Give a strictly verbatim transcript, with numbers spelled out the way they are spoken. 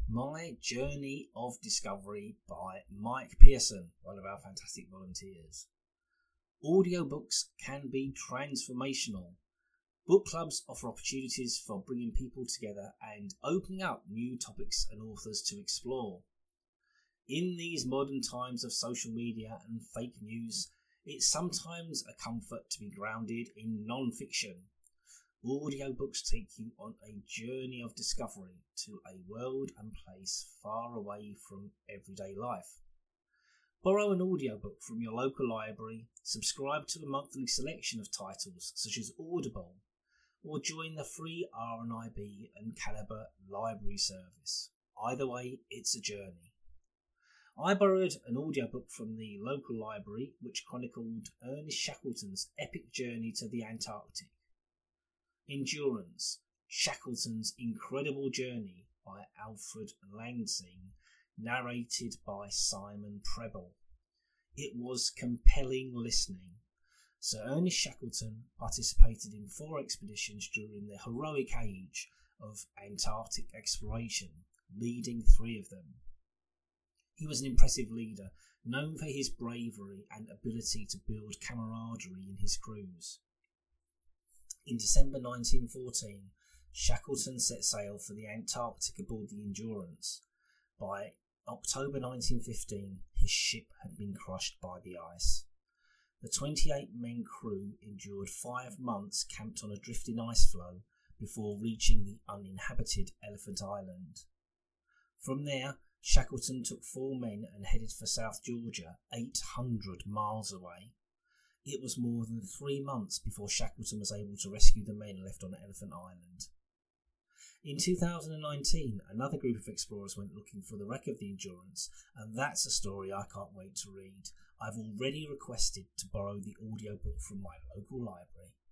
My Journey of Discovery by Mike Pearson, one of our fantastic volunteers. Audiobooks can be transformational. Book clubs offer opportunities for bringing people together and opening up new topics and authors to explore. In these modern times of social media and fake news, it's sometimes a comfort to be grounded in non-fiction. Audiobooks take you on a journey of discovery to a world and place far away from everyday life. Borrow an audiobook from your local library, subscribe to a monthly selection of titles such as Audible, or join the free R N I B and Calibre library service. Either way, it's a journey. I borrowed an audiobook from the local library which chronicled Ernest Shackleton's epic journey to the Antarctic. Endurance, Shackleton's Incredible Journey by Alfred Lansing, narrated by Simon Preble. It was compelling listening. Sir Ernest Shackleton participated in four expeditions during the heroic age of Antarctic exploration, leading three of them. He was an impressive leader, known for his bravery and ability to build camaraderie in his crews. In December nineteen fourteen, Shackleton set sail for the Antarctic aboard the Endurance. By October nineteen fifteen, his ship had been crushed by the ice. The twenty-eight men crew endured five months camped on a drifting ice floe before reaching the uninhabited Elephant Island. From there, Shackleton took four men and headed for South Georgia, eight hundred miles away. It was more than three months before Shackleton was able to rescue the men left on Elephant Island. In two thousand nineteen, another group of explorers went looking for the wreck of the Endurance, and that's a story I can't wait to read. I've already requested to borrow the audiobook from my local library.